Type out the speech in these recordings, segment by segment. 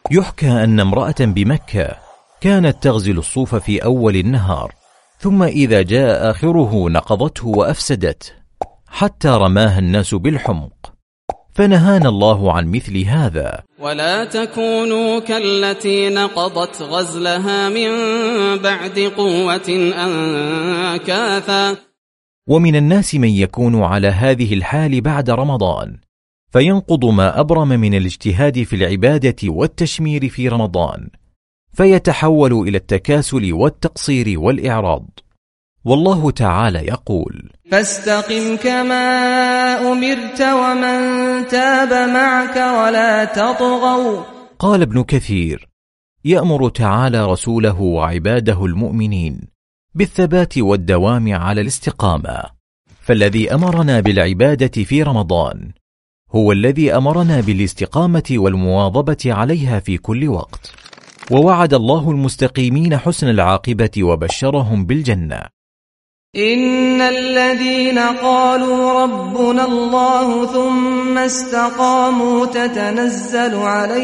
يحكى أن امرأة بمكة كانت تغزل الصوف في أول النهار، ثم إذا جاء آخره نقضته وأفسدته حتى رماها الناس بالحمق، فنهانا الله عن مثل هذا. ولا تكونوا كالتي نقضت غزلها من بعد قوة أنكاثا. ومن الناس من يكون على هذه الحال بعد رمضان، فينقض ما أبرم من الاجتهاد في العبادة والتشمير في رمضان، فيتحول إلى التكاسل والتقصير والإعراض. والله تعالى يقول: فاستقم كما أمرت ومن تاب معك ولا تطغوا. قال ابن كثير: يأمر تعالى رسوله وعباده المؤمنين بالثبات والدوام على الاستقامة، فالذي أمرنا بالعبادة في رمضان هو الذي أمرنا بالاستقامة والمواظبة عليها في كل وقت، ووعد الله المستقيمين حسن العاقبة وبشرهم بالجنة. إن الذين قالوا ربنا الله ثم استقاموا تتنزل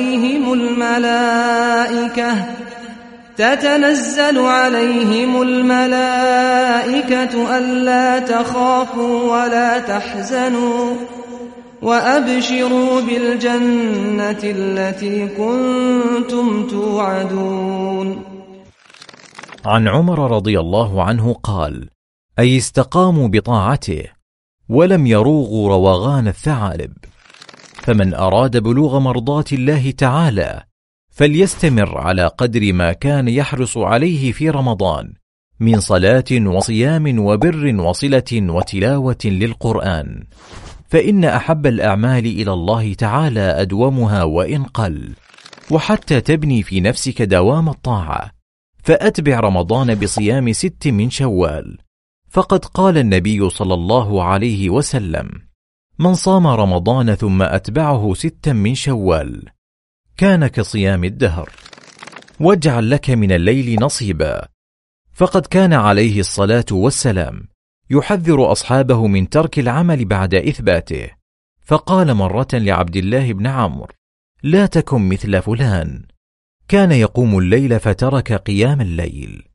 عليهم الملائكة ألا تخافوا ولا تحزنوا وأبشروا بالجنة التي كنتم توعدون. عن عمر رضي الله عنه قال: أي استقاموا بطاعته ولم يروغوا روغان الثعالب. فمن أراد بلوغ مرضات الله تعالى فليستمر على قدر ما كان يحرص عليه في رمضان من صلاة وصيام وبر وصلة وتلاوة للقرآن، فإن أحب الأعمال إلى الله تعالى أدومها وإن قل. وحتى تبني في نفسك دوام الطاعة فأتبع رمضان بصيام 6 من شوال، فقد قال النبي صلى الله عليه وسلم: من صام رمضان ثم أتبعه 6 من شوال كان كصيام الدهر. واجعل لك من الليل نصيبا، فقد كان عليه الصلاة والسلام يحذر أصحابه من ترك العمل بعد إثباته، فقال مرة لعبد الله بن عمرو: لا تكن مثل فلان، كان يقوم الليل فترك قيام الليل.